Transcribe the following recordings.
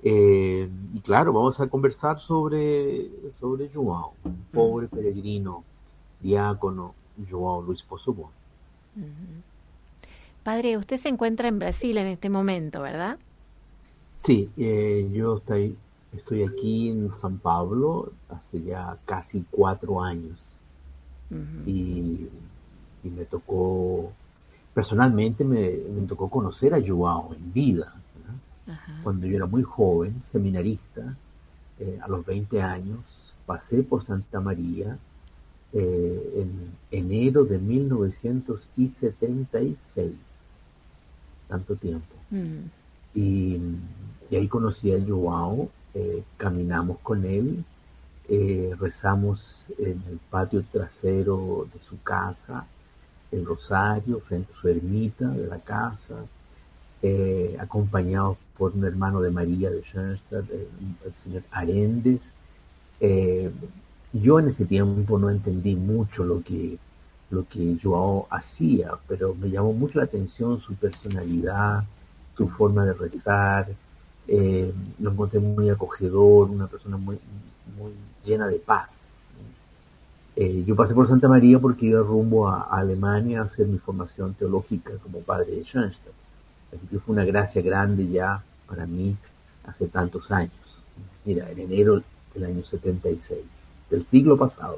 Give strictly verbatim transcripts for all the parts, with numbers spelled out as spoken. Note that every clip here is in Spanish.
Eh, y claro, vamos a conversar sobre, sobre João, un Mm, pobre peregrino, diácono, João Luis Poçobon. ujú. Padre, usted se encuentra en Brasil en este momento, ¿verdad? Sí, eh, yo estoy, estoy aquí en San Pablo hace ya casi cuatro años Ujú. y, y me tocó, personalmente me, me tocó conocer a João en vida, ¿no? Ajá. Cuando yo era muy joven, seminarista, eh, a los veinte años, pasé por Santa María eh, en enero de mil novecientos setenta y seis, tanto tiempo. Mm, Y, y ahí conocí a Joao, eh, caminamos con él, eh, rezamos en el patio trasero de su casa, el rosario, frente a su ermita de la casa, eh, acompañados por un hermano de María de Schoenstatt, el, el señor Arendes. Eh, yo en ese tiempo no entendí mucho lo que, lo que Joao hacía, pero me llamó mucho la atención su personalidad, su forma de rezar. Eh, lo encontré muy acogedor, una persona muy, muy llena de paz. Eh, yo pasé por Santa María porque iba rumbo a, a Alemania a hacer mi formación teológica como padre de Schoenstatt. Así que fue una gracia grande ya para mí hace tantos años. Mira, en enero del año setenta y seis, del siglo pasado.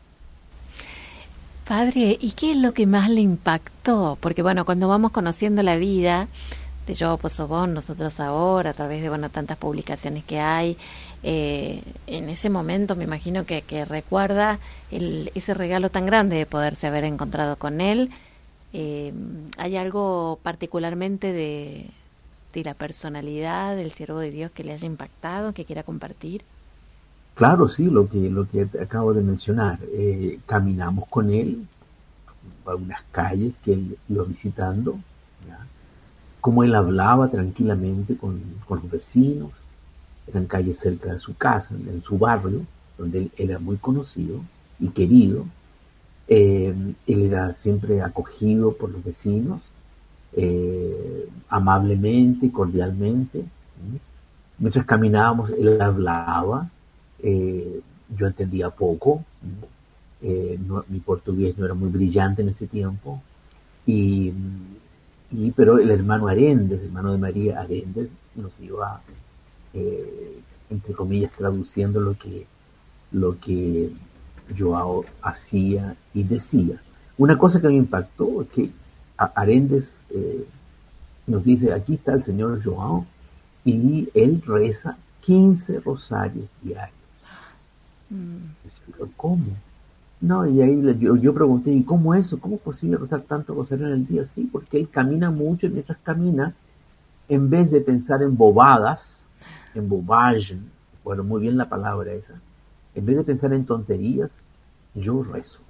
Padre, ¿y qué es lo que más le impactó? Porque bueno, cuando vamos conociendo la vida de Joao Poçobon, nosotros ahora, a través de bueno tantas publicaciones que hay, eh, en ese momento me imagino que, que recuerda el, ese regalo tan grande de poderse haber encontrado con él. Eh, ¿Hay algo particularmente de, de la personalidad del siervo de Dios que le haya impactado, que quiera compartir? Claro, sí, lo que, lo que acabo de mencionar. Eh, caminamos con él por unas calles que él iba visitando, ¿ya? Como él hablaba tranquilamente con, con los vecinos, eran calles cerca de su casa, en su barrio, donde él era muy conocido y querido. Eh, él era siempre acogido por los vecinos, eh, amablemente, cordialmente. Mientras caminábamos, él hablaba, eh, yo entendía poco, eh, no, mi portugués no era muy brillante en ese tiempo, y, y pero el hermano Arendes, el hermano de María Arendes, nos iba, eh, entre comillas, traduciendo lo que, lo que Joao hacía y decía. Una cosa que me impactó es que Arendes eh, nos dice, aquí está el señor Joao, y él reza quince rosarios diarios. Mm, Yo, ¿cómo? No, y ahí yo, yo pregunté, ¿y cómo eso? ¿Cómo es posible rezar tanto rosario en el día? Sí, porque él camina mucho y mientras camina, en vez de pensar en bobadas, en bobage, bueno, muy bien la palabra esa, en vez de pensar en tonterías, yo rezo.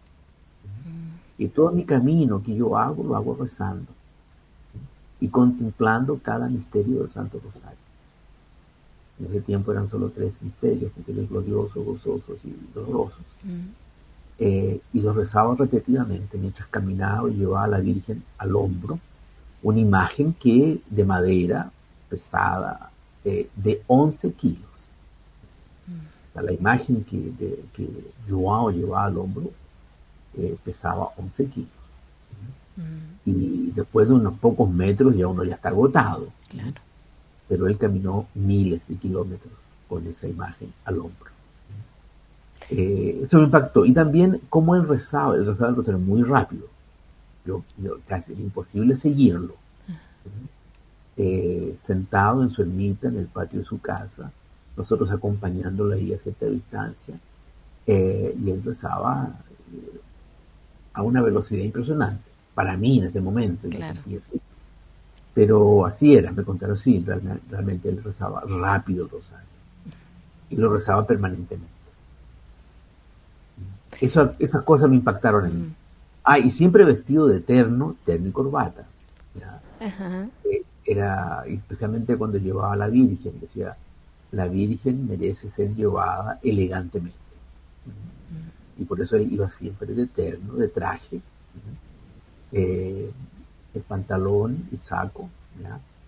Y todo mi camino que yo hago, lo hago rezando y contemplando cada misterio del Santo Rosario. En ese tiempo eran solo tres misterios, misterios gloriosos, gozosos y dolorosos. mm, Eh, y los rezaba repetidamente mientras caminaba y llevaba a la Virgen al hombro, una imagen que de madera pesada, eh, de once kilos. O sea, la imagen que, de, que Joao llevaba al hombro eh, pesaba once kilos. mm, Y después de unos pocos metros ya uno ya está agotado, ¿no? claro. Pero él caminó miles de kilómetros con esa imagen al hombro. Eh, eso me impactó. Y también cómo él rezaba, él rezaba el rosario muy rápido. Yo, yo casi era imposible seguirlo. Eh, sentado en su ermita en el patio de su casa, nosotros acompañándolo ahí a cierta distancia, eh, y él rezaba eh, a una velocidad impresionante. Para mí en ese momento, y lo Claro. sentí así. Pero así era, me contaron así, realmente, realmente él rezaba rápido el rosario y lo rezaba permanentemente. Eso, esas cosas me impactaron a mí. Mm, Ah, y siempre vestido de terno, terno y corbata. ¿Ya? ajá. Eh, era, especialmente cuando llevaba a la Virgen, decía, la Virgen merece ser llevada elegantemente. Y por eso él iba siempre de terno, de traje, eh, el pantalón y saco, ¿ya?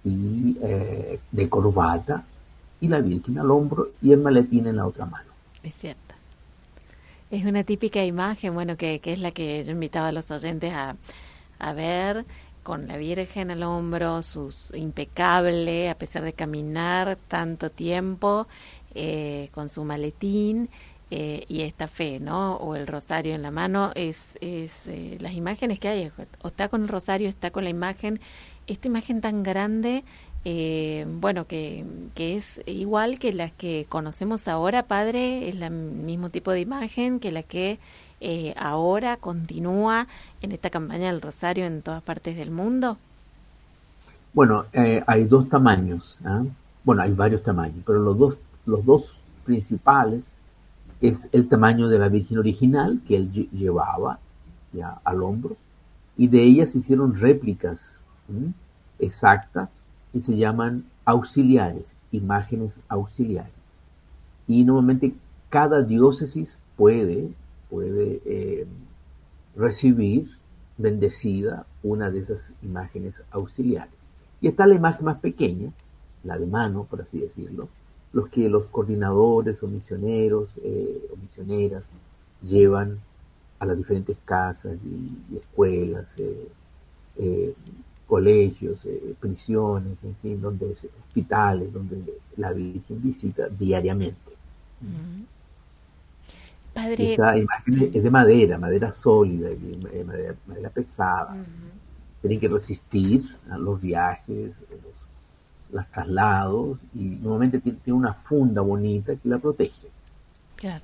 y eh, de corbata, y la Virgen al hombro y el maletín en la otra mano. Es cierto. Es una típica imagen, bueno, que, que es la que yo invitaba a los oyentes a, a ver, con la Virgen al hombro, sus impecable, a pesar de caminar tanto tiempo, eh, con su maletín, eh, y esta fe, ¿no? O el rosario en la mano, es, es eh, las imágenes que hay, o está con el rosario, está con la imagen, esta imagen tan grande. Eh, bueno, que, que es igual que las que conocemos ahora, padre, es el mismo tipo de imagen que la que eh, ahora continúa en esta campaña del Rosario en todas partes del mundo. Bueno, eh, hay dos tamaños, ¿eh? Bueno, hay varios tamaños, pero los dos, los dos principales es el tamaño de la Virgen original que él lle- llevaba ya al hombro, y de ellas se hicieron réplicas, ¿m? exactas, y se llaman auxiliares, imágenes auxiliares. Y normalmente cada diócesis puede, puede eh, recibir bendecida una de esas imágenes auxiliares. Y está la imagen más pequeña, la de mano, por así decirlo, los que los coordinadores o misioneros eh, o misioneras llevan a las diferentes casas y, y escuelas, eh, eh, colegios, eh, prisiones, en fin, donde es- hospitales, donde la Virgen visita diariamente. Mm. Y Padre, esa imagen es de madera, madera sólida, y, eh, madera, madera pesada. ujú, Tienen que resistir a los viajes, los, los traslados, y normalmente tiene, tiene una funda bonita que la protege. claro.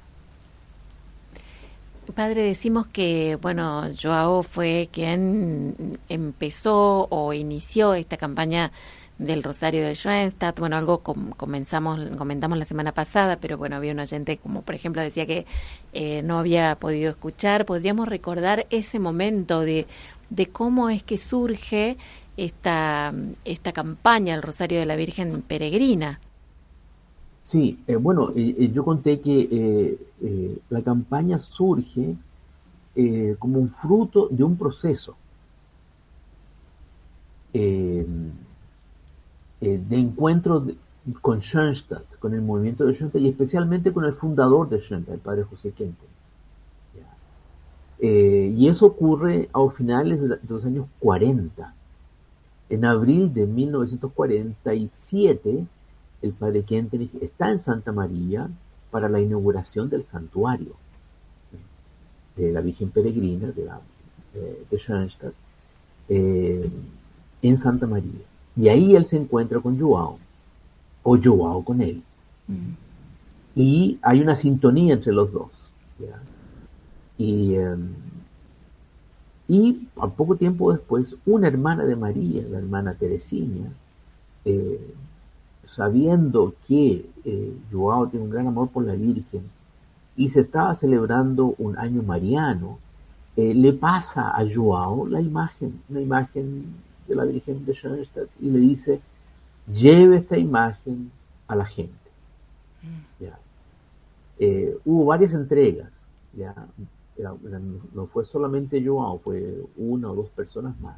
Padre, decimos que, bueno, Joao fue quien empezó o inició esta campaña del Rosario de Schoenstatt. Bueno, algo com- comenzamos, comentamos la semana pasada, pero bueno, había un oyente, como por ejemplo decía que eh, no había podido escuchar. ¿Podríamos recordar ese momento de, de cómo es que surge esta, esta campaña, el Rosario de la Virgen Peregrina? Sí, eh, bueno, eh, eh, yo conté que eh, eh, la campaña surge eh, como un fruto de un proceso eh, eh, de encuentro de- con Schoenstatt, con el movimiento de Schoenstatt y especialmente con el fundador de Schoenstatt, el padre José Kempter. Eh, y eso ocurre a finales de los años cuarenta. En abril de mil novecientos cuarenta y siete, el padre Kentenich está en Santa María para la inauguración del santuario de la Virgen Peregrina de, la, eh, de Schoenstatt, eh, en Santa María. Y ahí él se encuentra con Joao, o Joao con él. Mm. Y hay una sintonía entre los dos. ¿Ya? Y, eh, y a poco tiempo después, una hermana de María, la hermana Teresina, eh, sabiendo que eh, Joao tiene un gran amor por la Virgen y se estaba celebrando un año mariano, eh, le pasa a Joao la imagen, una imagen de la Virgen de Schoenstatt, y le dice, lleve esta imagen a la gente. ¿Ya? Eh, hubo varias entregas, ¿ya? Era- era- no fue solamente Joao, fue una o dos personas más.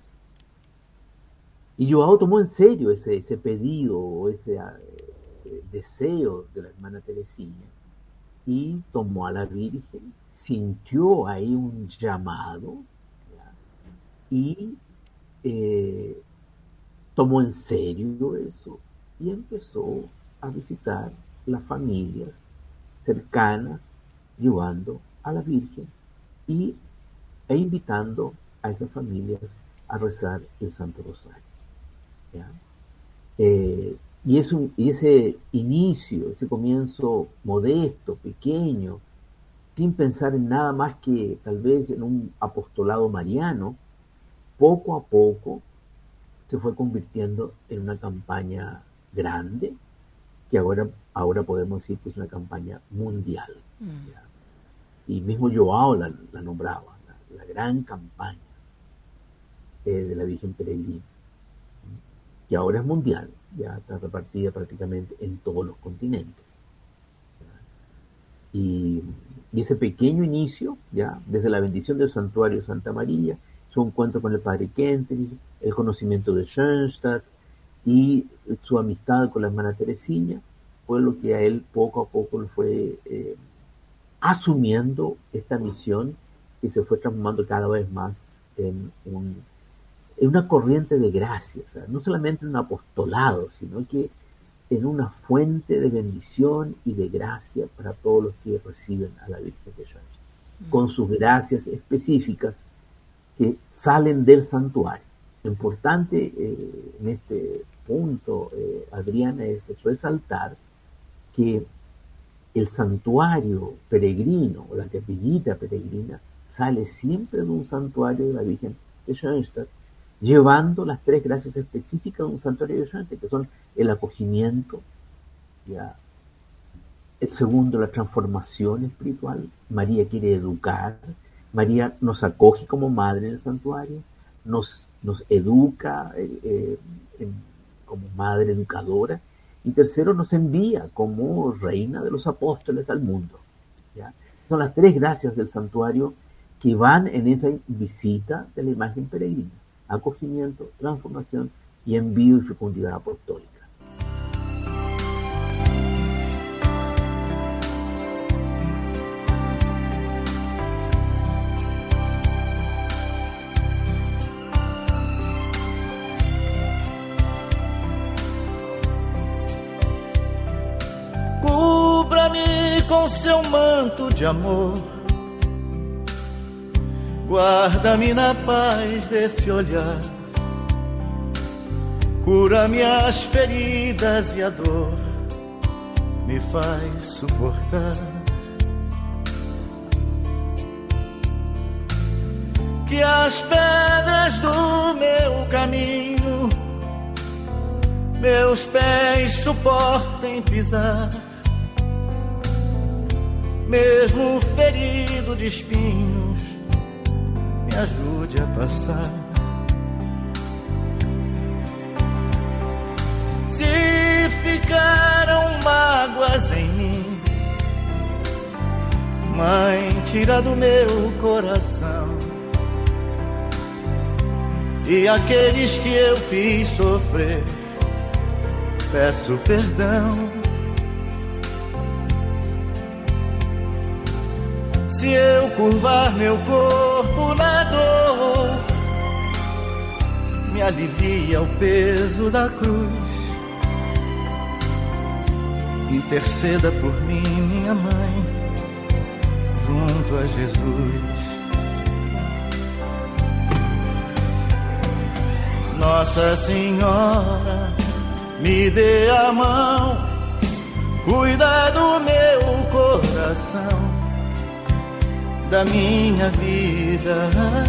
Y Joao tomó en serio ese, ese pedido o ese eh, deseo de la hermana Teresina y tomó a la Virgen, sintió ahí un llamado, ¿ya? Y eh, tomó en serio eso y empezó a visitar las familias cercanas, llevando a la Virgen y, e invitando a esas familias a rezar el Santo Rosario. ¿Ya? Eh, y, eso, y ese inicio, ese comienzo modesto, pequeño, sin pensar en nada más que tal vez en un apostolado mariano, poco a poco se fue convirtiendo en una campaña grande, que ahora, ahora podemos decir que es una campaña mundial. Mm. ¿Ya? Y mismo Joao la, la nombraba, la, la gran campaña eh, de la Virgen Peregrina, que ahora es mundial, ya está repartida prácticamente en todos los continentes. Y, y ese pequeño inicio, ya desde la bendición del santuario de Santa María, su encuentro con el padre Kentenich, el conocimiento de Schoenstatt, y su amistad con la hermana Teresinha fue lo que a él poco a poco le fue eh, asumiendo esta misión que se fue transformando cada vez más en, un, en una corriente de gracia, o sea, no solamente en un apostolado, sino que en una fuente de bendición y de gracia para todos los que reciben a la Virgen de Schoenstatt, con sus gracias específicas que salen del santuario. Lo importante eh, en este punto, eh, Adriana, es resaltar que el santuario peregrino o la capillita peregrina sale siempre de un santuario de la Virgen de Schoenstatt, llevando las tres gracias específicas de un santuario de Schoenstatt, que son el acogimiento, ¿ya? El segundo, la transformación espiritual. María quiere educar, María nos acoge como madre en el santuario, nos, nos educa eh, eh, en, como madre educadora, y tercero, nos envía como reina de los apóstoles al mundo, ¿ya? Son las tres gracias del santuario que van en esa visita de la imagen peregrina: acogimiento, transformación y envío y fecundidad apostólica. Cubra-me com seu manto de amor, guarda-me na paz desse olhar, cura-me as feridas e a dor me faz suportar. Que as pedras do meu caminho meus pés suportem pisar, mesmo ferido de espinhos, me ajude a passar. Se ficaram mágoas em mim, Mãe, tira do meu coração, e aqueles que eu fiz sofrer, peço perdão. Se eu curvar meu corpo na dor, me alivia o peso da cruz. Interceda por mim, minha mãe, junto a Jesus. Nossa Senhora, me dê a mão, cuida do meu coração, da minha vida,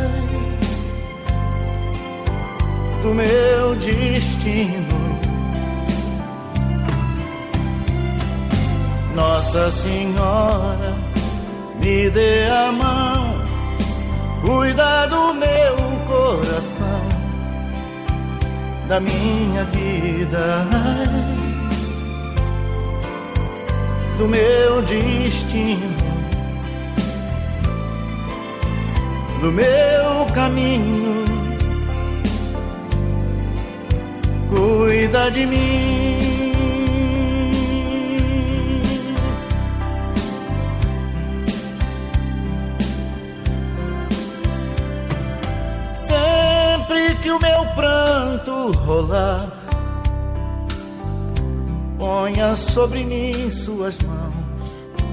do meu destino. Nossa Senhora, me dê a mão, cuida do meu coração, da minha vida, do meu destino, do meu caminho, cuida de mim. Sempre que o meu pranto rolar, ponha sobre mim suas mãos,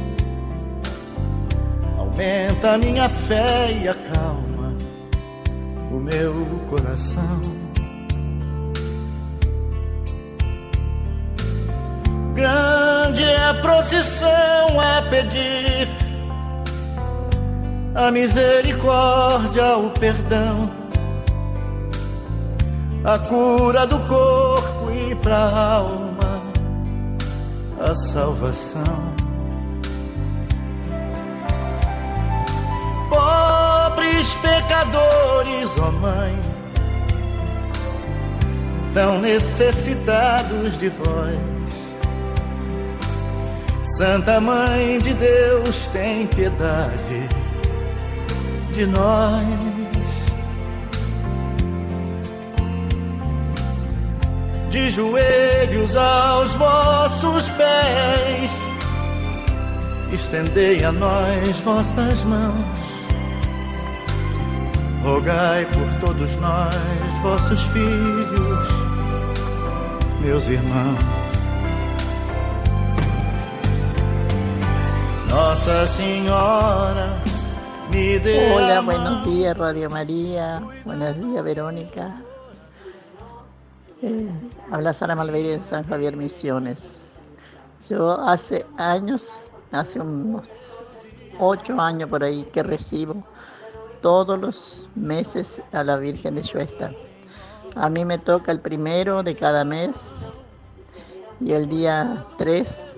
aumenta a minha fé e acalma o meu coração. Grande é a procissão a pedir a misericórdia, o perdão, a cura do corpo e pra alma a salvação. Pobres pecadores, ó Mãe, tão necessitados de vós. Santa Mãe de Deus, tem piedade de nós. de joelhos aos vossos pés. Estendei a nós vossas mãos, rogai por todos nós, vossos filhos, meus irmãos. Nossa Senhora me deu. Hola, buenos días Radio María, buenos días Verónica. Eh, habla Sara Malveira de San Javier Misiones. Yo hace años, hace unos ocho años por ahí, que recibo todos los meses a la Virgen de Schuester. A mí me toca el primero de cada mes y el día tres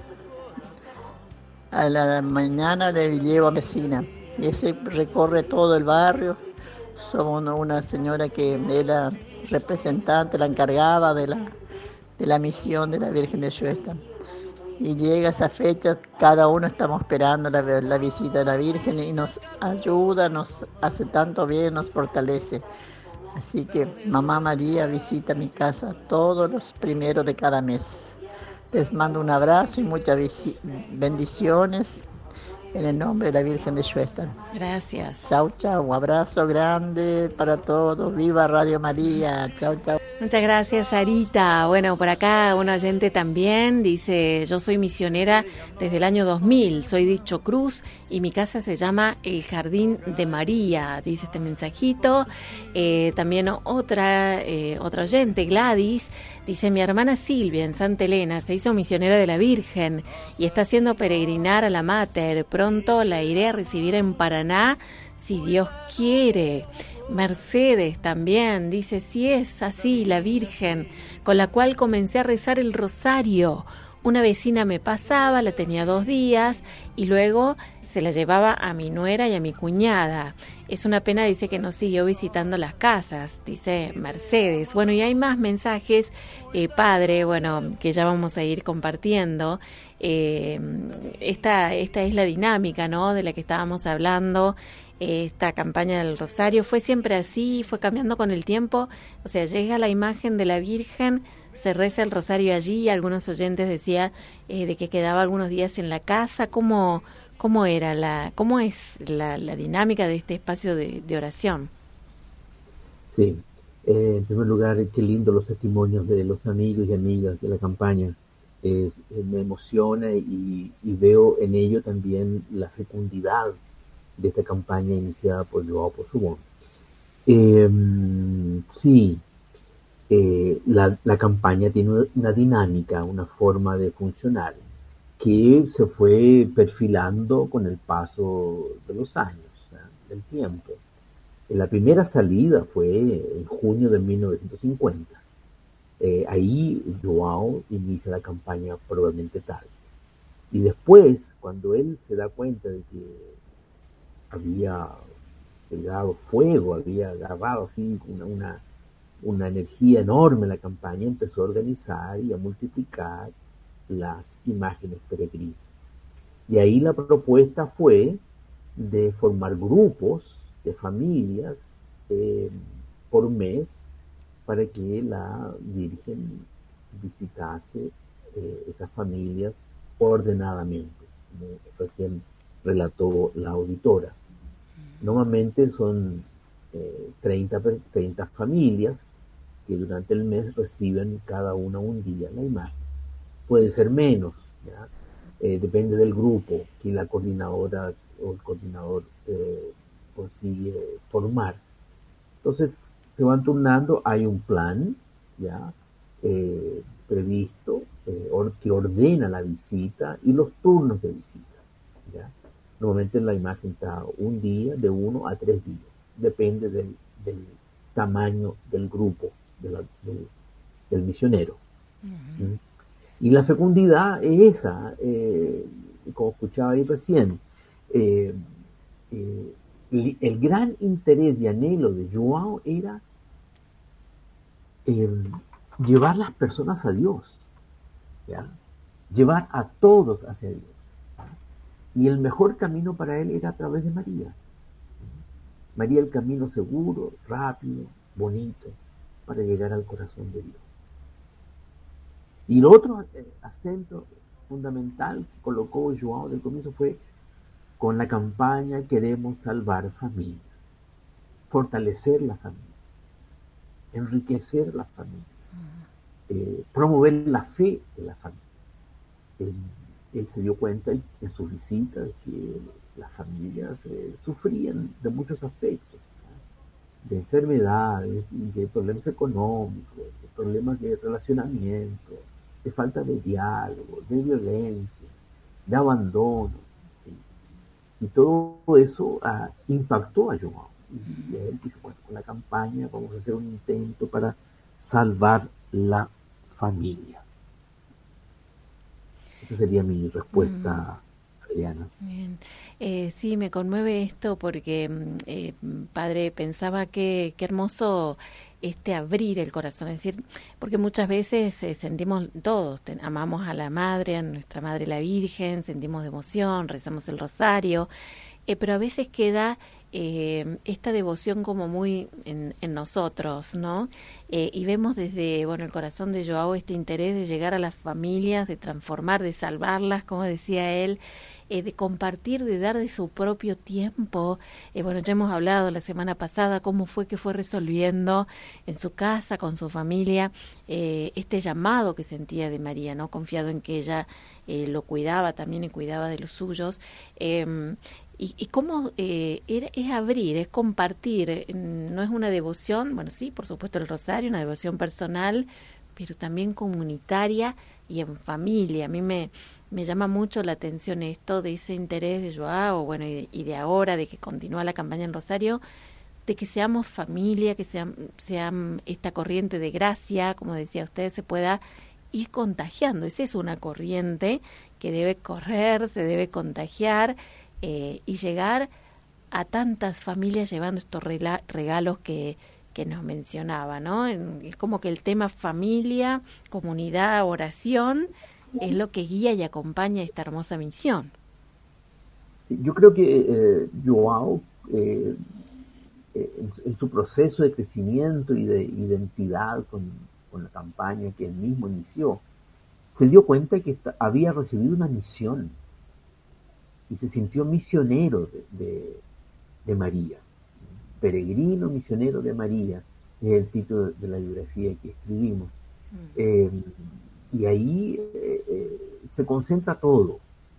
a la mañana le llevo a vecina. Y ese recorre todo el barrio. Somos una señora que es la representante, la encargada de la, de la misión de la Virgen de Schuester. Y llega esa fecha, cada uno estamos esperando la, la visita de la Virgen y nos ayuda, nos hace tanto bien, nos fortalece. Así que Mamá María visita mi casa todos los primeros de cada mes. Les mando un abrazo y muchas bendiciones en el nombre de la Virgen de Schuester. Gracias. Chau, chau. Un abrazo grande para todos. Viva Radio María. Chau, chau. Muchas gracias, Sarita. Bueno, por acá un oyente también dice: yo soy misionera desde el año dos mil, soy de Chocruz y mi casa se llama El Jardín de María, dice este mensajito. Eh, también otra, eh, otra oyente, Gladys, dice: mi hermana Silvia en Santa Elena se hizo misionera de la Virgen y está haciendo peregrinar a la Mater. Pronto la iré a recibir en Paraná, si Dios quiere. Mercedes también dice: si es así la Virgen con la cual comencé a rezar el rosario. Una vecina me pasaba, la tenía dos días y luego se la llevaba a mi nuera y a mi cuñada. Es una pena, dice, que no siguió visitando las casas, dice Mercedes. Bueno, y hay más mensajes, eh, padre, bueno, que ya vamos a ir compartiendo. Eh, esta, esta es la dinámica, ¿no?, de la que estábamos hablando. Esta campaña del Rosario fue siempre así, fue cambiando con el tiempo. O sea, llega la imagen de la Virgen, se reza el Rosario allí. Algunos oyentes decían eh, de que quedaba algunos días en la casa. ¿Cómo, cómo era la, cómo es la, la dinámica de este espacio de, de oración? Sí, eh, en primer lugar, qué lindo los testimonios de los amigos y amigas de la campaña. Eh, me emociona y, y veo en ello también la fecundidad de esta campaña iniciada por Joao Posubón. Eh, sí, eh, la, la campaña tiene una dinámica, una forma de funcionar que se fue perfilando con el paso de los años, ¿eh? del tiempo. La primera salida fue en junio de mil novecientos cincuenta. Eh, ahí Joao inicia la campaña probablemente tarde. Y después, cuando él se da cuenta de que había pegado fuego, había agarrado así una, una, una energía enorme en la campaña, empezó a organizar y a multiplicar las imágenes peregrinas. Y ahí la propuesta fue de formar grupos de familias eh, por mes para que la Virgen visitase eh, esas familias ordenadamente, como recién relató la auditora. Normalmente son eh, treinta, treinta familias que durante el mes reciben cada una un día la imagen. Puede ser menos, ¿ya? Eh, depende del grupo que la coordinadora o el coordinador eh, consigue formar. Entonces se van turnando, hay un plan ya eh, previsto eh, or, que ordena la visita y los turnos de visita, ¿ya? Normalmente la imagen está un día, de uno a tres días, depende del, del tamaño del grupo, de la, del, del misionero. Uh-huh. ¿Mm? Y la fecundidad es esa, eh, como escuchaba ahí recién, eh, eh, el, el gran interés y anhelo de Joao era eh, llevar las personas a Dios, ¿ya? Llevar a todos hacia Dios. Y el mejor camino para él era a través de María. María, el camino seguro, rápido, bonito, para llegar al corazón de Dios. Y el otro eh, acento fundamental que colocó Joao del comienzo fue: con la campaña queremos salvar familias, fortalecer la familia, enriquecer la familia, eh, promover la fe de la familia. Él, él se dio cuenta en sus visitas que las familias eh, sufrían de muchos aspectos, ¿no? De enfermedades, de problemas económicos, de problemas de relacionamiento, de falta de diálogo, de violencia, de abandono. ¿Sí? Y todo eso uh, impactó a Joao. Y él dice: bueno, con la campaña vamos a hacer un intento para salvar la familia. Esa sería mi respuesta, Adriana. Bien. Eh, sí, me conmueve esto porque, eh, padre, pensaba que qué hermoso este abrir el corazón, es decir, porque muchas veces eh, sentimos todos, ten, amamos a la Madre, a nuestra Madre la Virgen, sentimos devoción, rezamos el rosario, eh, pero a veces queda eh, esta devoción como muy en, en nosotros, ¿no? Eh, y vemos desde, bueno, el corazón de Joao este interés de llegar a las familias, de transformar, de salvarlas, como decía él, eh, de compartir, de dar de su propio tiempo. Eh, bueno, ya hemos hablado la semana pasada cómo fue que fue resolviendo en su casa, con su familia, eh, este llamado que sentía de María, ¿no? Confiado en que ella eh, lo cuidaba también y cuidaba de los suyos. Eh, Y, y cómo eh, es abrir, es compartir, no es una devoción, bueno, sí, por supuesto el rosario, una devoción personal, pero también comunitaria y en familia. A mí me, me llama mucho la atención esto de ese interés de Joao, bueno, y de, y de ahora, de que continúa la campaña en Rosario, de que seamos familia, que sean, sean esta corriente de gracia, como decía usted, se pueda ir contagiando. Esa es una corriente que debe correr, se debe contagiar, Eh, y llegar a tantas familias llevando estos rela- regalos que, que nos mencionaba, ¿no? En, es como que el tema familia, comunidad, oración es lo que guía y acompaña esta hermosa misión. Yo creo que eh, Joao, eh, eh, en, en su proceso de crecimiento y de identidad con, con la campaña que él mismo inició, se dio cuenta que esta, había recibido una misión y se sintió misionero de, de, de María. Peregrino misionero de María es el título de la biografía que escribimos. Mm. Eh, y ahí eh, eh, se concentra todo.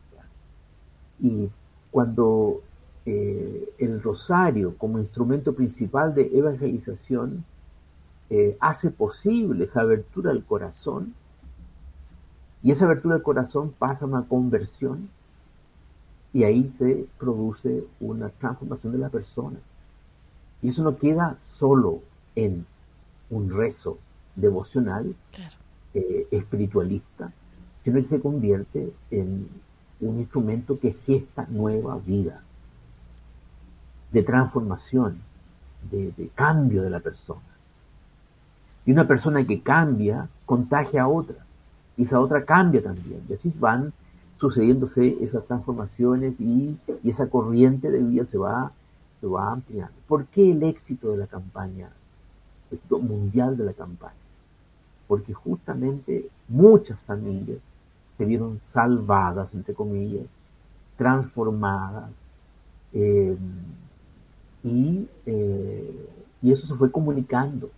Y cuando eh, el rosario, como instrumento principal de evangelización, eh, hace posible esa abertura al corazón, y esa abertura al corazón pasa a una conversión, y ahí se produce una transformación de la persona. Y eso no queda solo en un rezo devocional, claro. eh, espiritualista, sino que se convierte en un instrumento que gesta nueva vida, de transformación, de, de cambio de la persona. Y una persona que cambia contagia a otra, y esa otra cambia también. Y así van sucediéndose esas transformaciones y, y esa corriente de vida se va, se va ampliando. ¿Por qué el éxito de la campaña, el éxito mundial de la campaña? Porque justamente muchas familias se vieron salvadas, entre comillas, transformadas, eh, y, eh, y eso se fue comunicando.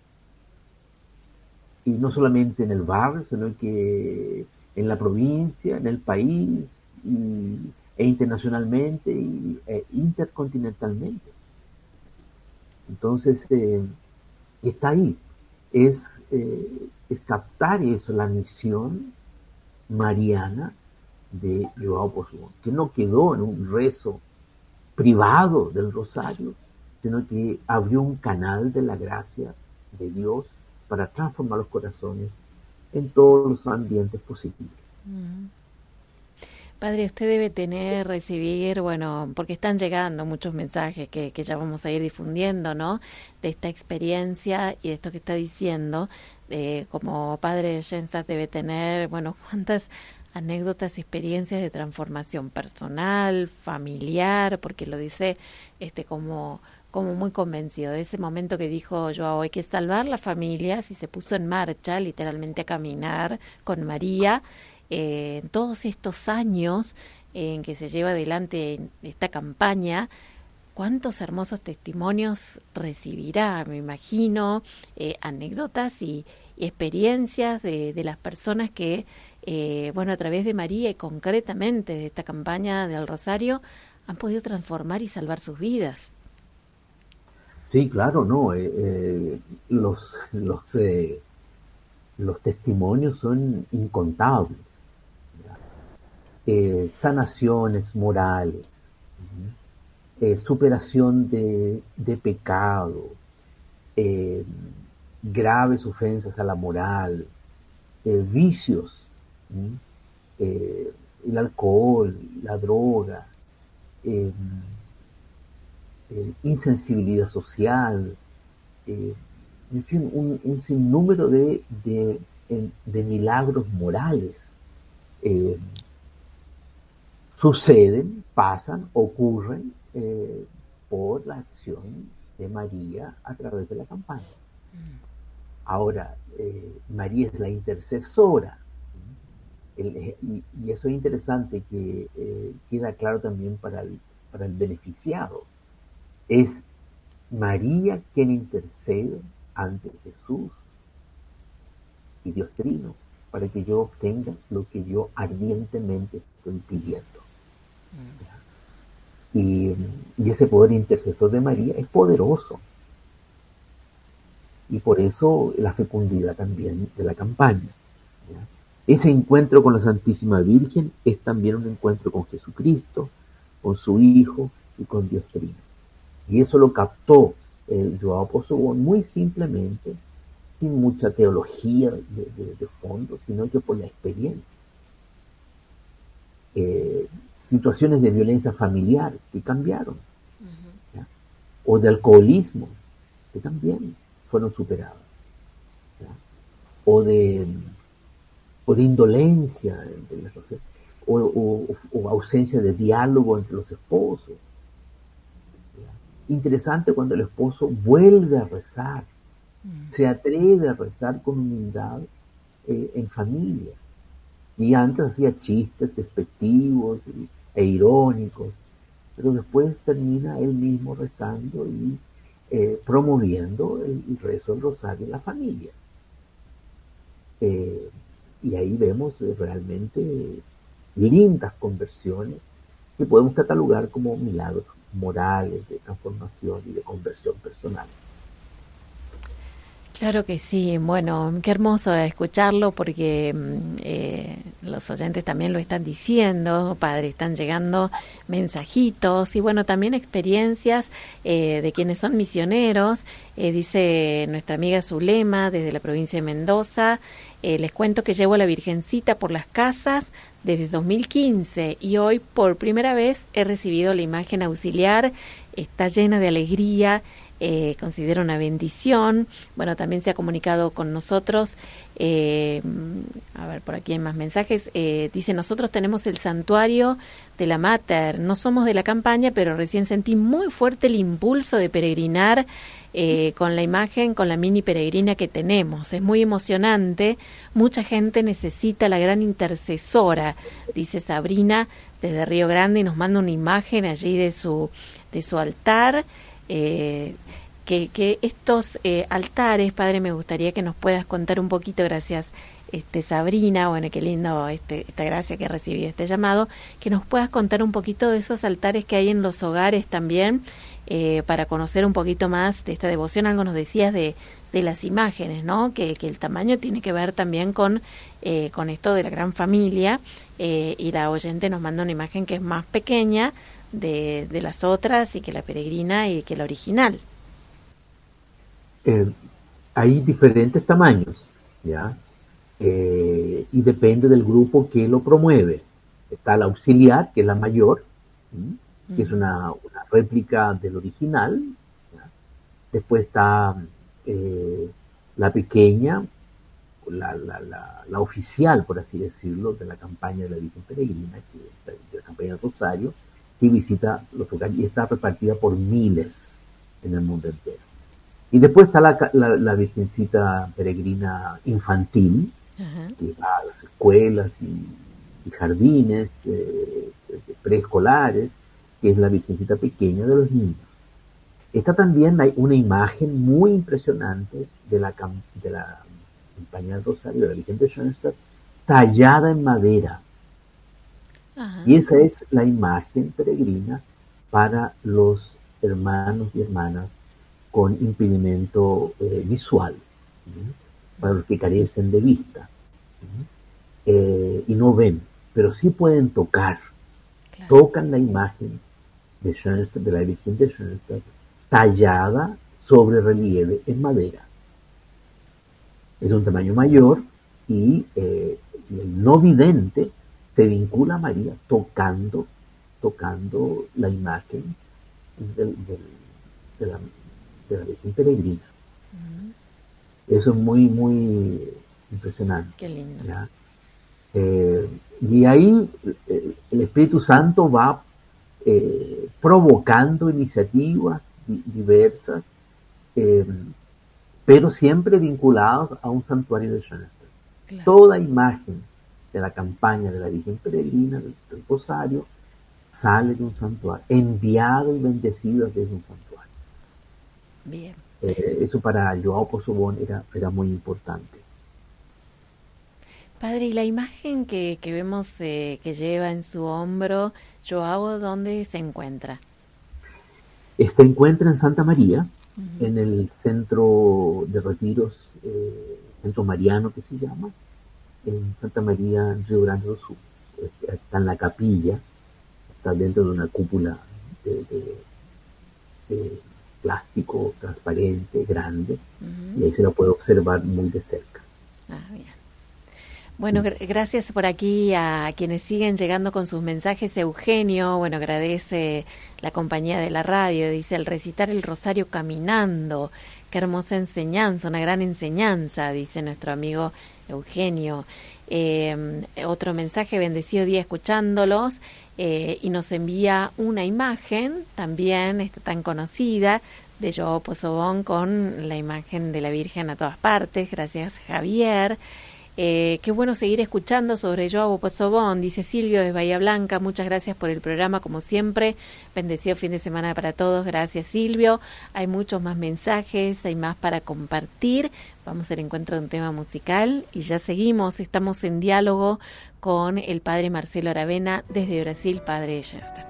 Y no solamente en el barrio, sino que en la provincia, en el país, y, e internacionalmente y, e intercontinentalmente. Entonces, eh, está ahí. Es, eh, es captar eso, la misión mariana de Joao Pozuon, que no quedó en un rezo privado del rosario, sino que abrió un canal de la gracia de Dios para transformar los corazones en todos los ambientes posibles. Padre, usted debe tener, recibir, bueno, porque están llegando muchos mensajes que, que ya vamos a ir difundiendo, ¿no? De esta experiencia y de esto que está diciendo. Eh, como padre de Jensat debe tener, bueno, cuántas anécdotas, experiencias de transformación personal, familiar, porque lo dice este como como muy convencido de ese momento que dijo yo hay que salvar las familias y se puso en marcha literalmente a caminar con María. Eh, en todos estos años en que se lleva adelante esta campaña, cuántos hermosos testimonios recibirá, me imagino, eh, anécdotas y, y experiencias de, de las personas que, eh, bueno, a través de María y concretamente de esta campaña del Rosario, han podido transformar y salvar sus vidas. Sí, claro, no. Eh, eh, los los eh, los testimonios son incontables. Eh, sanaciones morales, eh, superación de, de pecado, eh, graves ofensas a la moral, eh, vicios, eh, el alcohol, la droga, eh, eh, insensibilidad social, eh, en fin, un, un sinnúmero de, de, de milagros morales. Eh, suceden, pasan, ocurren eh, por la acción de María a través de la campaña. Ahora, eh, María es la intercesora. El, y, y eso es interesante que eh, queda claro también para el, para el beneficiado. Es María quien intercede ante Jesús y Dios Trino para que yo obtenga lo que yo ardientemente estoy pidiendo. Y, y ese poder intercesor de María es poderoso. Y por eso la fecundidad también de la campaña. ¿Ya? Ese encuentro con la Santísima Virgen es también un encuentro con Jesucristo, con su Hijo y con Dios Trino. Y eso lo captó el João Poçobón muy simplemente, sin mucha teología de, de, de fondo, sino que por la experiencia. Eh, situaciones de violencia familiar que cambiaron, ¿ya? O de alcoholismo que también fueron superados, ¿ya? O de o de indolencia entre los, o, o, o ausencia de diálogo entre los esposos, ¿ya? Interesante cuando el esposo vuelve a rezar, mm. se atreve a rezar con humildad eh, en familia. Y antes hacía chistes despectivos y, e irónicos, pero después termina él mismo rezando y eh, promoviendo el, el rezo del rosario en la familia. Eh, y ahí vemos eh, realmente lindas conversiones que podemos catalogar como milagros morales de transformación y de conversión personal. Claro que sí, bueno, qué hermoso escucharlo porque eh, los oyentes también lo están diciendo, padre, están llegando mensajitos y bueno, también experiencias eh, de quienes son misioneros, eh, dice nuestra amiga Zulema desde la provincia de Mendoza, eh, les cuento que llevo a la Virgencita por las casas desde dos mil quince y hoy por primera vez he recibido la imagen auxiliar, está llena de alegría. Eh, considero una bendición. Bueno, también se ha comunicado con nosotros, eh, a ver, por aquí hay más mensajes, eh, dice, nosotros tenemos el santuario de la Mater, no somos de la campaña, pero recién sentí muy fuerte el impulso de peregrinar eh, con la imagen, con la mini peregrina que tenemos, es muy emocionante, mucha gente necesita la gran intercesora, dice Sabrina desde Río Grande y nos manda una imagen allí de su, de su altar. Eh, que, que estos eh, altares, padre, me gustaría que nos puedas contar un poquito, gracias este Sabrina, bueno, qué lindo este, esta gracia que he recibido este llamado, que nos puedas contar un poquito de esos altares que hay en los hogares también, eh, para conocer un poquito más de esta devoción. Algo nos decías de, de las imágenes, ¿no? Que, que el tamaño tiene que ver también con, eh, con esto de la gran familia, eh, y la oyente nos manda una imagen que es más pequeña De, de las otras y que la peregrina y que la original. Eh, hay diferentes tamaños, ¿ya? Eh, y depende del grupo que lo promueve. está la auxiliar, que es la mayor, ¿sí? Que es una, una réplica del original. ¿Ya? Después está eh, la pequeña, la, la, la, la oficial, por así decirlo, de la campaña de la Virgen Peregrina, que, de la campaña del Rosario, que visita los lugares y está repartida por miles en el mundo entero. Y después está la, la, la Virgencita Peregrina infantil, uh-huh. que va a las escuelas y, y jardines eh, preescolares, que es la Virgencita pequeña de los niños. Esta también hay una imagen muy impresionante de la, de la campaña del Rosario, de la Virgen de Schoenstatt, tallada en madera. Uh-huh. Y esa es la imagen peregrina para los hermanos y hermanas con impedimento eh, visual, ¿sí? Para los que carecen de vista, ¿sí? eh, y no ven, pero sí pueden tocar, claro. Tocan la imagen de Schoenstatt, de la Virgen de Schoenstatt, tallada sobre relieve en madera. Es un tamaño mayor y eh, el no vidente se vincula a María tocando, tocando la imagen del, del, de la de la Virgen Peregrina. Uh-huh. Eso es muy, muy impresionante. Qué lindo. ¿Ya? Eh, y ahí eh, el Espíritu Santo va eh, provocando iniciativas di- diversas, eh, pero siempre vinculados a un santuario de Schoenstatt. Claro. Toda imagen de la campaña de la Virgen Peregrina, del, del Rosario, sale de un santuario, enviado y bendecido desde un santuario. Bien. Eh, eso para João Possebon era, era muy importante. Padre, y la imagen que, que vemos eh, que lleva en su hombro, João, ¿dónde se encuentra? Se encuentra en Santa María, uh-huh. en el centro de retiros, eh, centro mariano que se llama, en Santa María, en Río Grande do Sul. Está en la capilla, está dentro de una cúpula de, de, de plástico transparente, grande, uh-huh. y ahí se lo puede observar muy de cerca. Ah, bien. Bueno, gr- gracias por aquí a quienes siguen llegando con sus mensajes. Eugenio, bueno, agradece la compañía de la radio, dice, al recitar el rosario caminando, qué hermosa enseñanza, una gran enseñanza, dice nuestro amigo Eugenio. Eh, otro mensaje, bendecido día escuchándolos, eh, y nos envía una imagen también esta tan conocida de João Possebon con la imagen de la Virgen a todas partes. Gracias, Javier. Eh, qué bueno seguir escuchando sobre João Possebon, dice Silvio de Bahía Blanca. Muchas gracias por el programa, como siempre. Bendecido fin de semana para todos. Gracias, Silvio. Hay muchos más mensajes, hay más para compartir. Vamos al encuentro de un tema musical y ya seguimos. Estamos en diálogo con el padre Marcelo Aravena desde Brasil, padre de Schoenstatt.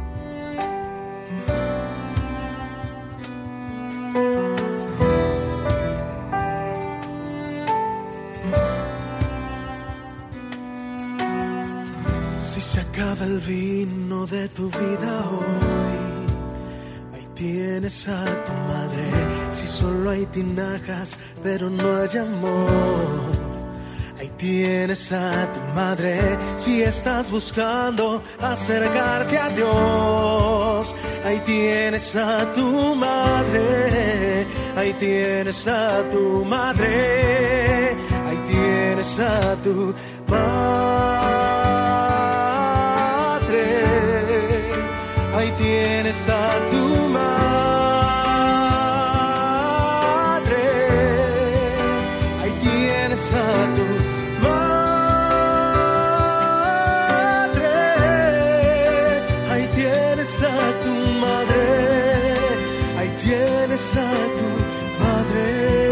Si se acaba el vino de tu vida hoy, ahí tienes a tu madre. Si solo hay tinajas pero no hay amor, ahí tienes a tu madre. Si estás buscando acercarte a Dios, ahí tienes a tu madre. Ahí tienes a tu madre. Ahí tienes a tu madre. Ahí tienes a tu madre. Ahí tienes a tu madre. Ahí tienes a tu madre. Ahí tienes a tu madre.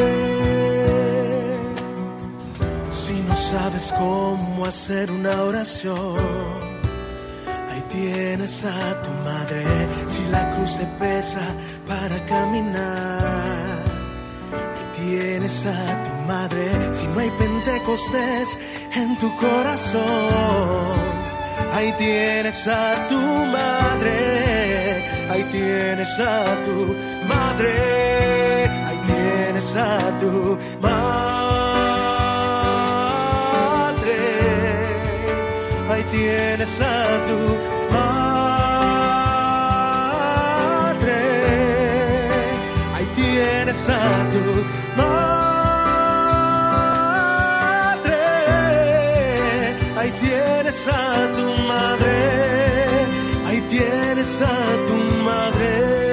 Si no sabes cómo hacer una oración, tienes a tu madre. Si la cruz te pesa para caminar, ahí tienes a tu madre. Si no hay Pentecostés en tu corazón, ahí tienes a tu madre. Ahí tienes a tu madre. Ahí tienes a tu madre. ahí tienes a tu madre, ahí tienes a tu madre, ahí tienes a tu madre, ahí tienes a tu madre.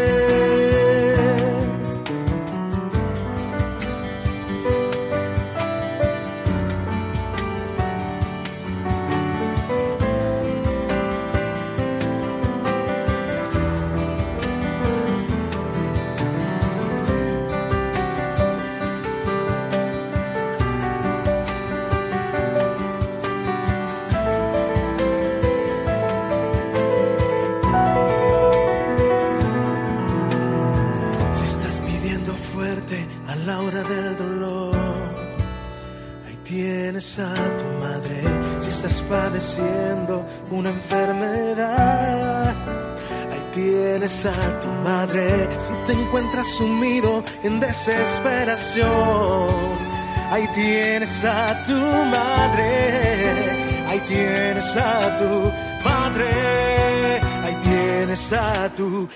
A tu madre, si estás padeciendo una enfermedad, ahí tienes a tu madre. Si te encuentras sumido en desesperación, ahí tienes a tu madre, ahí tienes a tu madre, ahí tienes a tu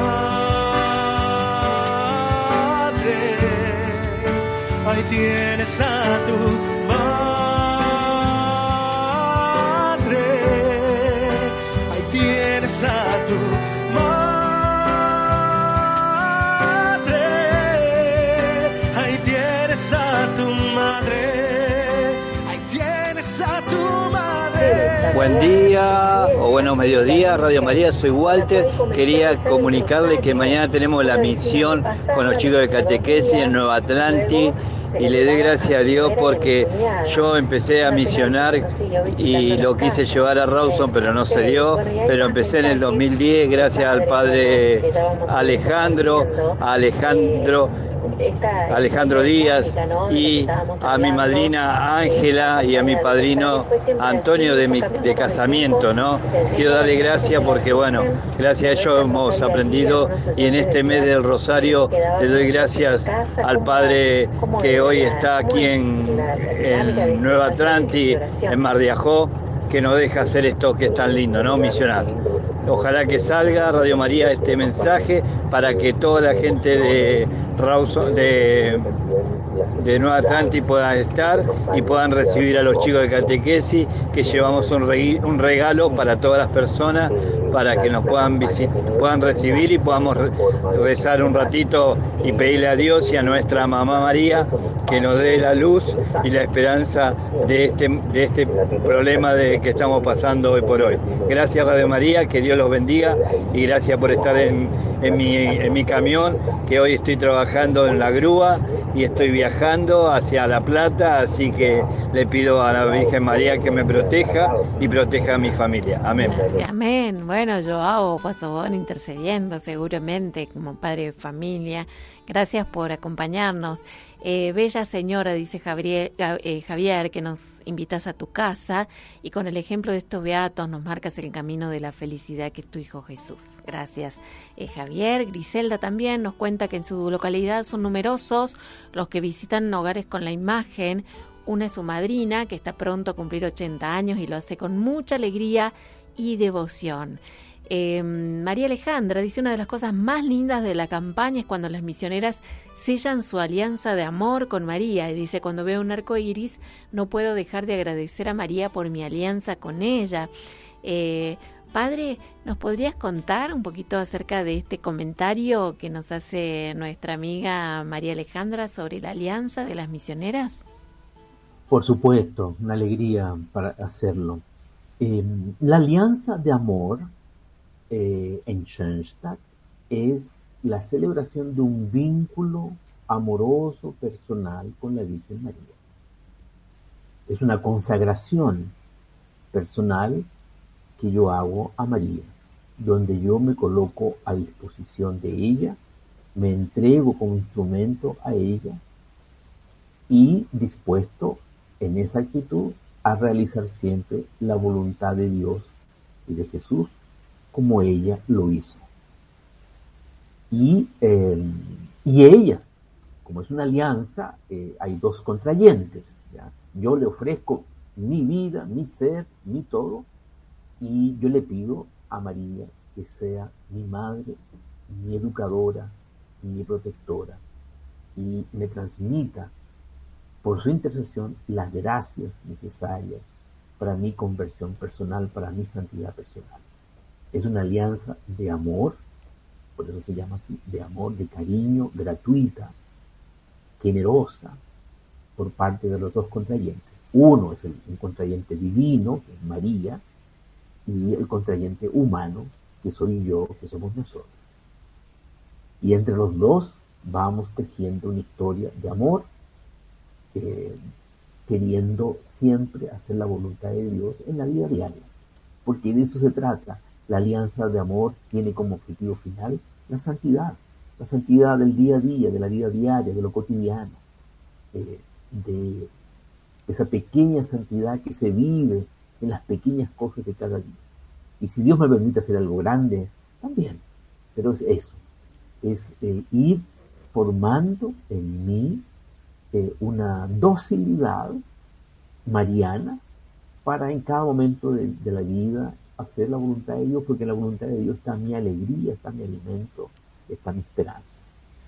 madre, ahí tienes a tu madre. A tu madre, ahí tienes a tu madre, ahí tienes a tu madre. Buen día o buenos mediodías, Radio María, soy Walter. Quería comunicarle que mañana tenemos la misión con los chicos de catequesis en Nueva Atlantis. Y le doy gracias a Dios porque yo empecé a misionar y lo quise llevar a Rawson, pero no se dio. Pero empecé en el dos mil diez gracias al padre Alejandro, a Alejandro, Alejandro Díaz y a mi madrina Ángela y a mi padrino Antonio de, mi, de casamiento, ¿no? Quiero darle gracias porque, bueno, gracias a ellos hemos aprendido y en este mes del Rosario le doy gracias al padre que hoy está aquí en, en Nueva Atlantis, en Mar de Ajó, que nos deja hacer esto que es tan lindo, ¿no? Misionar. Ojalá que salga Radio María este mensaje para que toda la gente de Rawson, de, de Nueva Atlantis pueda estar y puedan recibir a los chicos de catequesis, que llevamos un, re, un regalo para todas las personas para que nos puedan, visit, puedan recibir y podamos rezar un ratito y pedirle a Dios y a nuestra Mamá María que nos dé la luz y la esperanza de este, de este problema de que estamos pasando hoy por hoy. Gracias Radio María, que Dios los bendiga y gracias por estar en, en, mi, en mi camión, que hoy estoy trabajando en la grúa y estoy viajando hacia La Plata, así que le pido a la Virgen María que me proteja y proteja a mi familia. Amén. Gracias, amén. Bueno, yo hago Pasobón intercediendo seguramente como padre de familia. Gracias por acompañarnos. Eh, bella señora, dice Javier, eh, Javier, que nos invitas a tu casa y con el ejemplo de estos beatos nos marcas el camino de la felicidad que es tu Hijo Jesús. Gracias, eh, Javier. Griselda también nos cuenta que en su localidad son numerosos los que visitan hogares con la imagen. Una es su madrina, que está pronto a cumplir ochenta años y lo hace con mucha alegría y devoción. Eh, María Alejandra dice: una de las cosas más lindas de la campaña es cuando las misioneras sellan su alianza de amor con María, y dice: cuando veo un arco iris no puedo dejar de agradecer a María por mi alianza con ella. eh, Padre, ¿nos podrías contar un poquito acerca de este comentario que nos hace nuestra amiga María Alejandra sobre la alianza de las misioneras? Por supuesto, una alegría para hacerlo. Eh, la alianza de amor eh, en Schoenstatt es la celebración de un vínculo amoroso, personal con la Virgen María. Es una consagración personal que yo hago a María, donde yo me coloco a disposición de ella, me entrego como instrumento a ella y dispuesto en esa actitud a realizar siempre la voluntad de Dios y de Jesús como ella lo hizo. Y, eh, y ellas, como es una alianza, eh, hay dos contrayentes, ¿ya? Yo le ofrezco mi vida, mi ser, mi todo, y yo le pido a María que sea mi madre, mi educadora, mi protectora, y me transmita por su intercesión las gracias necesarias para mi conversión personal, para mi santidad personal. Es una alianza de amor, por eso se llama así, de amor, de cariño, gratuita, generosa, por parte de los dos contrayentes. Uno es el, un contrayente divino, que es María, y el contrayente humano, que soy yo, que somos nosotros. Y entre los dos vamos tejiendo una historia de amor, eh, queriendo siempre hacer la voluntad de Dios en la vida diaria, porque de eso se trata. La alianza de amor tiene como objetivo final la santidad, la santidad del día a día, de la vida diaria, de lo cotidiano, eh, de esa pequeña santidad que se vive en las pequeñas cosas de cada día. Y si Dios me permite hacer algo grande, también, pero es eso, es eh, ir formando en mí eh, una docilidad mariana para en cada momento de, de la vida hacer la voluntad de Dios, porque en la voluntad de Dios está mi alegría, está mi alimento, está mi esperanza.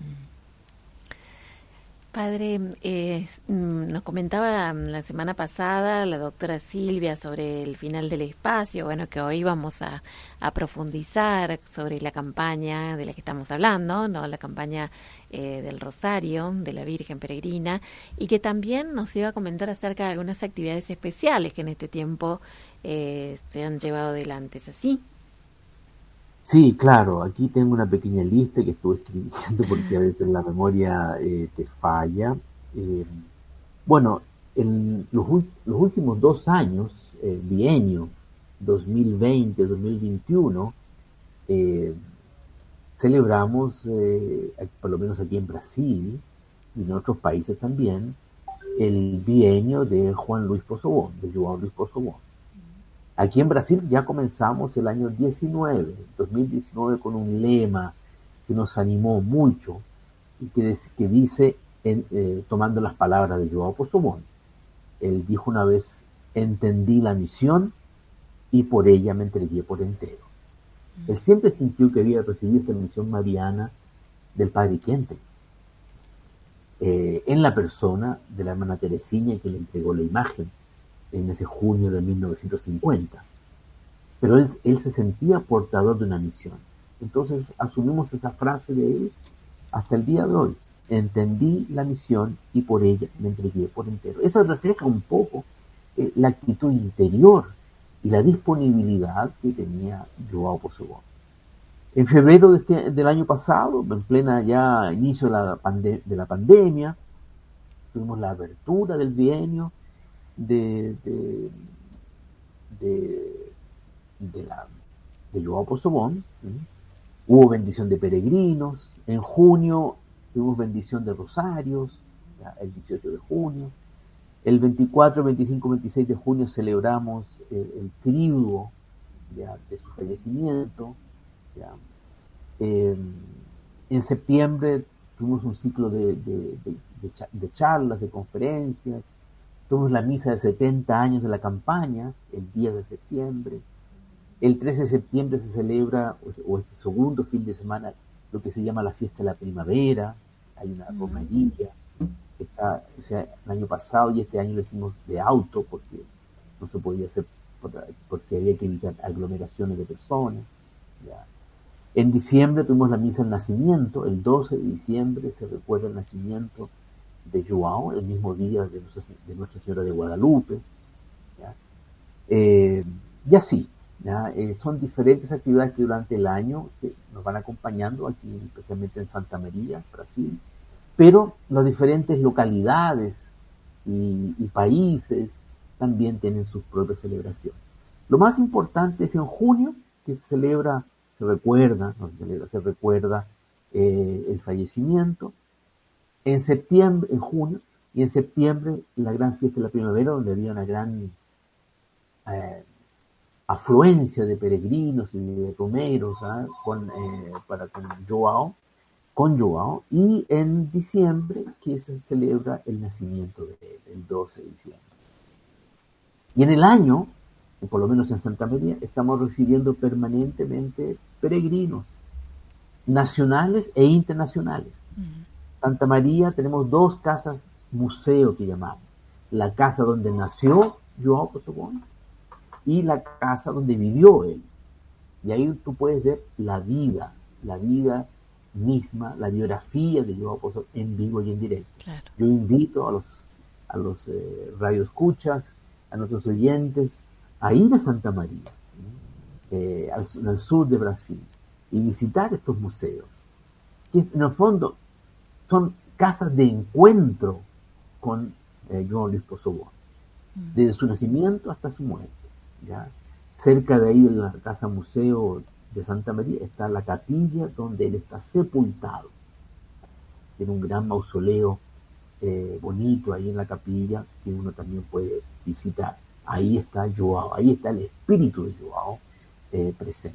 Padre, eh, nos comentaba la semana pasada la doctora Silvia sobre el final del espacio, bueno, que hoy vamos a, a profundizar sobre la campaña de la que estamos hablando, ¿no? La campaña eh, del Rosario, de la Virgen Peregrina, y que también nos iba a comentar acerca de algunas actividades especiales que en este tiempo eh, se han llevado adelante, ¿es así? Sí, claro, aquí tengo una pequeña lista que estuve escribiendo porque a veces la memoria eh, te falla. Eh, bueno, en los, los últimos dos años, eh, bienio dos mil veinte dos mil veintiuno, eh, celebramos, eh, por lo menos aquí en Brasil y en otros países también, el bienio de Juan Luis Pozobón, de João Luis Pozobón. Aquí en Brasil ya comenzamos el año diecinueve, dos mil diecinueve, con un lema que nos animó mucho y que, que dice, en, eh, tomando las palabras de João Pozobón, él dijo una vez: entendí la misión y por ella me entregué por entero. Él siempre sintió que había recibido esta misión mariana del Padre Quente, eh, en la persona de la hermana Teresina, que le entregó la imagen en ese junio de mil novecientos cincuenta. Pero él, él se sentía portador de una misión. Entonces asumimos esa frase de él hasta el día de hoy: entendí la misión y por ella me entregué por entero. Esa refleja un poco eh, la actitud interior y la disponibilidad que tenía João Pozobón. En febrero de este, del año pasado, en plena ya inicio de la, pande- de la pandemia, tuvimos la apertura del bienio de, de, de, de, la, de João Pozobón. ¿Sí? Hubo bendición de peregrinos. En junio tuvimos bendición de rosarios, ¿ya? El dieciocho de junio. El veinticuatro, veinticinco, veintiséis de junio celebramos eh, el triduo, ¿ya?, de su fallecimiento. ¿Ya? Eh, en septiembre tuvimos un ciclo de, de, de, de, de charlas, de conferencias. Tuvimos la misa de setenta años de la campaña, el diez de septiembre. El trece de septiembre se celebra, o ese segundo fin de semana, lo que se llama la fiesta de la primavera. Hay una mm. romería. Está, o sea, el año pasado y este año lo hicimos de auto porque no se podía hacer, porque había que evitar aglomeraciones de personas. ¿Ya? En diciembre tuvimos la misa del nacimiento. El doce de diciembre se recuerda el nacimiento de João, el mismo día de Nuestra, de Nuestra Señora de Guadalupe. ¿Ya? Eh, y así, ¿ya? Eh, son diferentes actividades que durante el año ¿sí?, nos van acompañando aquí, especialmente en Santa María, Brasil, pero las diferentes localidades y, y países también tienen sus propias celebraciones. Lo más importante es en junio, que se celebra, se recuerda, no se celebra, se recuerda eh, el fallecimiento. En septiembre, en junio, y en septiembre la gran fiesta de la primavera, donde había una gran eh, afluencia de peregrinos y de romeros ¿eh? con, eh, para con João, con João, y en diciembre que se celebra el nacimiento de él, el doce de diciembre. Y en el año, por lo menos en Santa María, estamos recibiendo permanentemente peregrinos nacionales e internacionales. Uh-huh. Santa María tenemos dos casas museo que llamamos. La casa donde nació João Poçobon y la casa donde vivió él. Y ahí tú puedes ver la vida, la vida misma, la biografía de João Poçobon en vivo y en directo. Claro. Yo invito a los, a los eh, radioescuchas, a nuestros oyentes, a ir a Santa María, eh, al, al sur de Brasil, y visitar estos museos, que en el fondo son casas de encuentro con eh, João Luís Poçobon, mm. desde su nacimiento hasta su muerte. ¿Ya? Cerca de ahí, de la casa museo de Santa María, está la capilla donde él está sepultado. Tiene un gran mausoleo eh, bonito ahí en la capilla, que uno también puede visitar. Ahí está João, ahí está el espíritu de João eh, presente.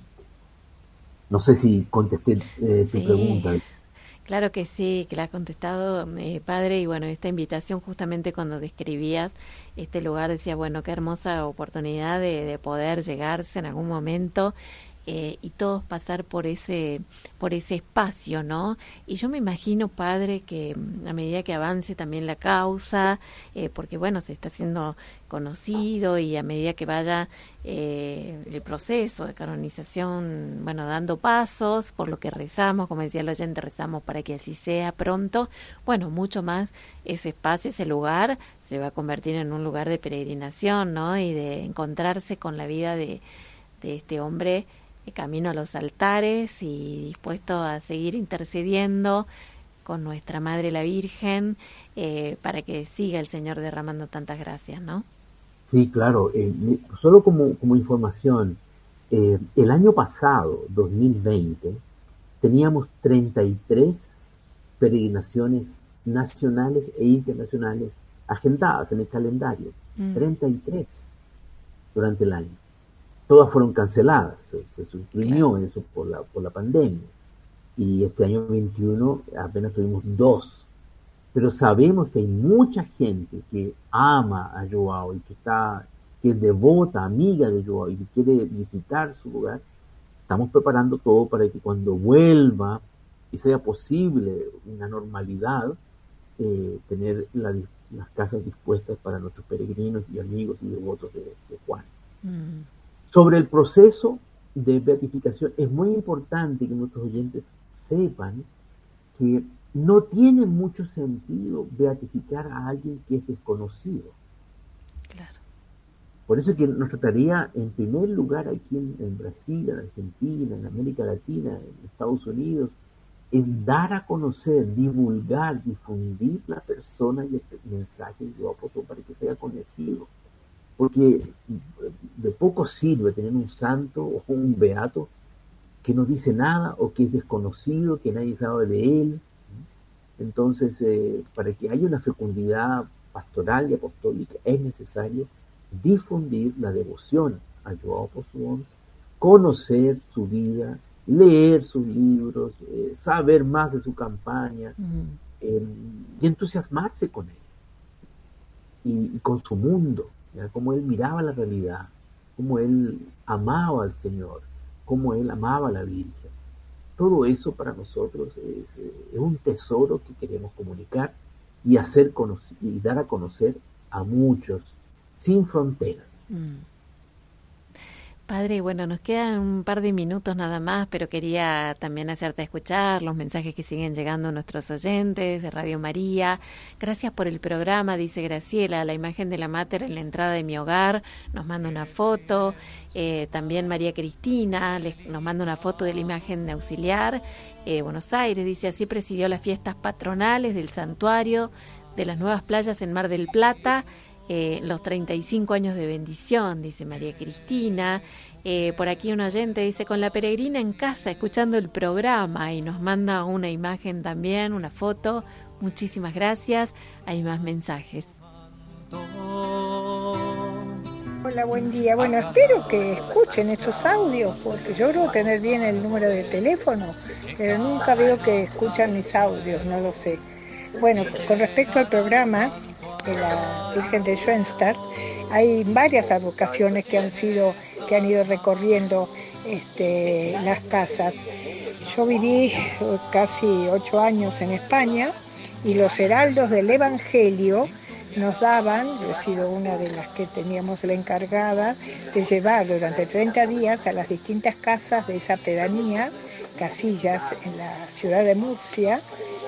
No sé si contesté eh, tu sí, pregunta. Claro que sí, que la has contestado, eh, padre, y bueno, esta invitación justamente cuando describías este lugar, decía, bueno, qué hermosa oportunidad de, de poder llegarse en algún momento eh, y todos pasar por ese por ese espacio, ¿no? Y yo me imagino, padre, que a medida que avance también la causa, eh, porque bueno, se está haciendo conocido y a medida que vaya eh, el proceso de canonización, bueno, dando pasos, por lo que rezamos, como decía el oyente, rezamos para que así sea pronto, bueno, mucho más ese espacio, ese lugar, se va a convertir en un lugar de peregrinación, ¿no? Y de encontrarse con la vida de, de este hombre, camino a los altares y dispuesto a seguir intercediendo con nuestra Madre la Virgen eh, para que siga el Señor derramando tantas gracias, ¿no? Sí, claro. Eh, solo como, como información, eh, el año pasado, dos mil veinte, teníamos treinta y tres peregrinaciones nacionales e internacionales agendadas en el calendario. Mm. treinta y tres durante el año. Todas fueron canceladas, se, se suprimió claro. eso por la, por la pandemia. Y este año veintiuno apenas tuvimos dos. Pero sabemos que hay mucha gente que ama a João y que está, que es devota, amiga de João y que quiere visitar su lugar. Estamos preparando todo para que cuando vuelva y sea posible una normalidad, eh, tener la, las casas dispuestas para nuestros peregrinos y amigos y devotos de, de Juan. Mm. Sobre el proceso de beatificación, es muy importante que nuestros oyentes sepan que no tiene mucho sentido beatificar a alguien que es desconocido. Claro. Por eso que nuestra tarea, en primer lugar, aquí en, en Brasil, en Argentina, en América Latina, en Estados Unidos, es dar a conocer, divulgar, difundir la persona y el mensaje de João Poçobon para que sea conocido. Porque de poco sirve tener un santo o un beato que no dice nada o que es desconocido, que nadie sabe de él. Entonces, eh, para que haya una fecundidad pastoral y apostólica es necesario difundir la devoción a João Poçobon, conocer su vida, leer sus libros, eh, saber más de su campaña, uh-huh. eh, y entusiasmarse con él y, y con su mundo. Cómo él miraba la realidad, cómo él amaba al Señor, cómo él amaba a la Virgen. Todo eso para nosotros es, es un tesoro que queremos comunicar y hacer conocer, y dar a conocer a muchos, sin fronteras. Mm. Padre, bueno, nos quedan un par de minutos nada más, pero quería también hacerte escuchar los mensajes que siguen llegando a nuestros oyentes de Radio María. Gracias por el programa, dice Graciela, la imagen de la Mater en la entrada de mi hogar, nos manda una foto. Eh, también María Cristina les, nos manda una foto de la imagen de auxiliar. Eh, Buenos Aires, dice, así presidió las fiestas patronales del santuario de las Nuevas Playas en Mar del Plata. Eh, los treinta y cinco años de bendición, dice María Cristina. Eh, por aquí un oyente dice, con la peregrina en casa, escuchando el programa, y nos manda una imagen también, una foto. Muchísimas gracias. Hay más mensajes. Hola, buen día. Bueno, espero que escuchen estos audios, porque yo creo tener bien el número de teléfono, pero nunca veo que escuchan mis audios, no lo sé. Bueno, con respecto al programa de la Virgen de Schoenstatt, hay varias advocaciones que han sido, que han ido recorriendo este, las casas. Yo viví casi ocho años en España y los heraldos del Evangelio nos daban, yo he sido una de las que teníamos la encargada de llevar durante treinta días a las distintas casas de esa pedanía, Casillas, en la ciudad de Murcia,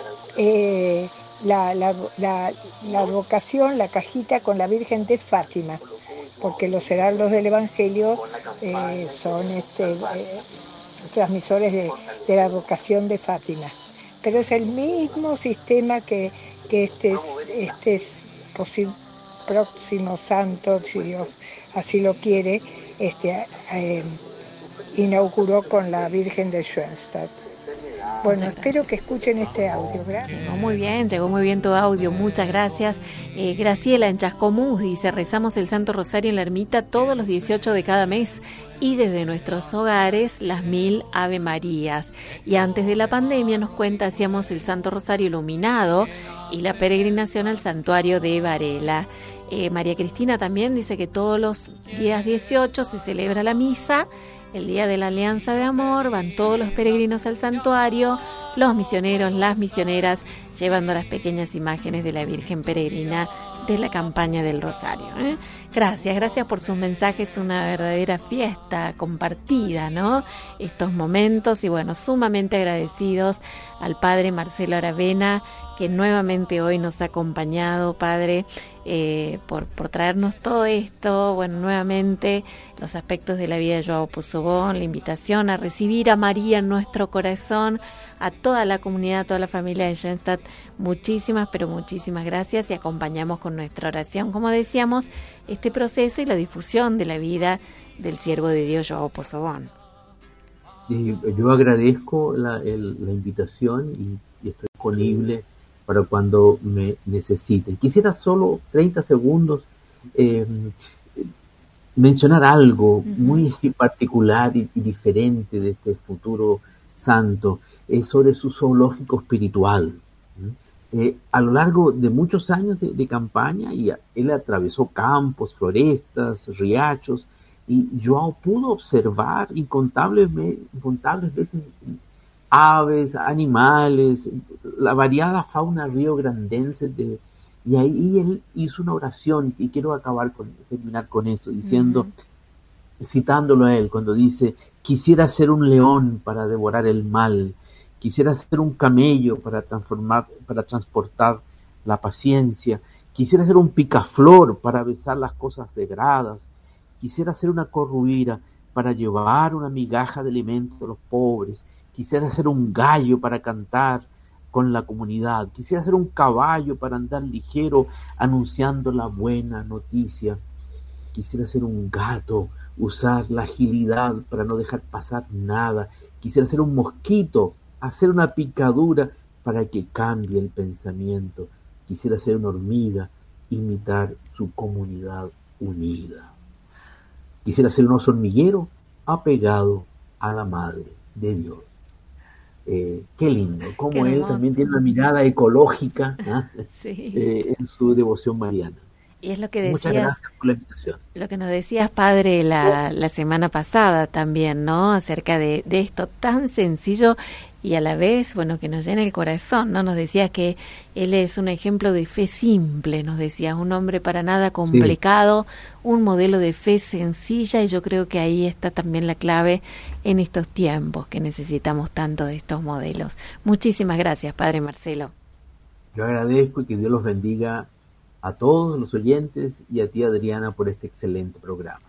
eh, la, la, la, la advocación, la cajita con la Virgen de Fátima, porque los heraldos del Evangelio eh, son este, eh, transmisores de, de la advocación de Fátima. Pero es el mismo sistema que, que este es, este es posible, próximo santo, si Dios así lo quiere, este, eh, inauguró con la Virgen de Schoenstatt. Bueno, espero que escuchen este audio. Gracias. Llegó muy bien, llegó muy bien tu audio, muchas gracias. Eh, Graciela en Chascomús dice, rezamos el Santo Rosario en la ermita todos los dieciocho de cada mes y desde nuestros hogares las mil Ave Marías. Y antes de la pandemia, nos cuenta, hacíamos el Santo Rosario iluminado y la peregrinación al santuario de Varela. Eh, María Cristina también dice que todos los días dieciocho se celebra la misa. El día de la Alianza de Amor, van todos los peregrinos al santuario, los misioneros, las misioneras, llevando las pequeñas imágenes de la Virgen Peregrina de la campaña del Rosario. ¿eh? Gracias, gracias por sus mensajes, una verdadera fiesta compartida, ¿no? Estos momentos, y bueno, sumamente agradecidos al Padre Marcelo Aravena, que nuevamente hoy nos ha acompañado, Padre, eh, por, por traernos todo esto, bueno, nuevamente los aspectos de la vida de João Possobón, la invitación a recibir a María en nuestro corazón, a toda la comunidad, a toda la familia de Schoenstatt, muchísimas, pero muchísimas gracias, y acompañamos con nuestra oración, como decíamos, este proceso y la difusión de la vida del siervo de Dios João Possobón. Yo agradezco la, el, la invitación y, y estoy disponible para cuando me necesiten. Quisiera solo treinta segundos eh, mencionar algo uh-huh. muy particular y, y diferente de este futuro santo, eh, sobre su zoológico espiritual. Eh, a lo largo de muchos años de, de campaña, y a, él atravesó campos, florestas, riachos, y João pudo observar incontables, incontables veces aves, animales, la variada fauna riograndense, de, y ahí él hizo una oración, y quiero acabar con, terminar con esto, diciendo, uh-huh. citándolo a él, cuando dice, quisiera ser un león para devorar el mal, quisiera ser un camello para transformar, para transportar la paciencia, quisiera ser un picaflor para besar las cosas sagradas, quisiera ser una corruira para llevar una migaja de alimento a los pobres, quisiera ser un gallo para cantar con la comunidad, quisiera ser un caballo para andar ligero anunciando la buena noticia, quisiera ser un gato, usar la agilidad para no dejar pasar nada, quisiera ser un mosquito, hacer una picadura para que cambie el pensamiento, quisiera ser una hormiga, imitar su comunidad unida, quisiera ser un oso hormiguero apegado a la Madre de Dios. Eh, qué lindo, como él también tiene una mirada ecológica ¿eh? sí. eh, en su devoción mariana. Y es lo que decías, muchas gracias por la invitación. Lo que nos decías, Padre, la, la semana pasada también, ¿no? Acerca de, de esto tan sencillo y a la vez, bueno, que nos llena el corazón, ¿no? Nos decías que él es un ejemplo de fe simple, nos decías, un hombre para nada complicado, sí. un modelo de fe sencilla, y yo creo que ahí está también la clave en estos tiempos que necesitamos tanto de estos modelos. Muchísimas gracias, Padre Marcelo. Yo agradezco y que Dios los bendiga a todos los oyentes y a ti, Adriana, por este excelente programa.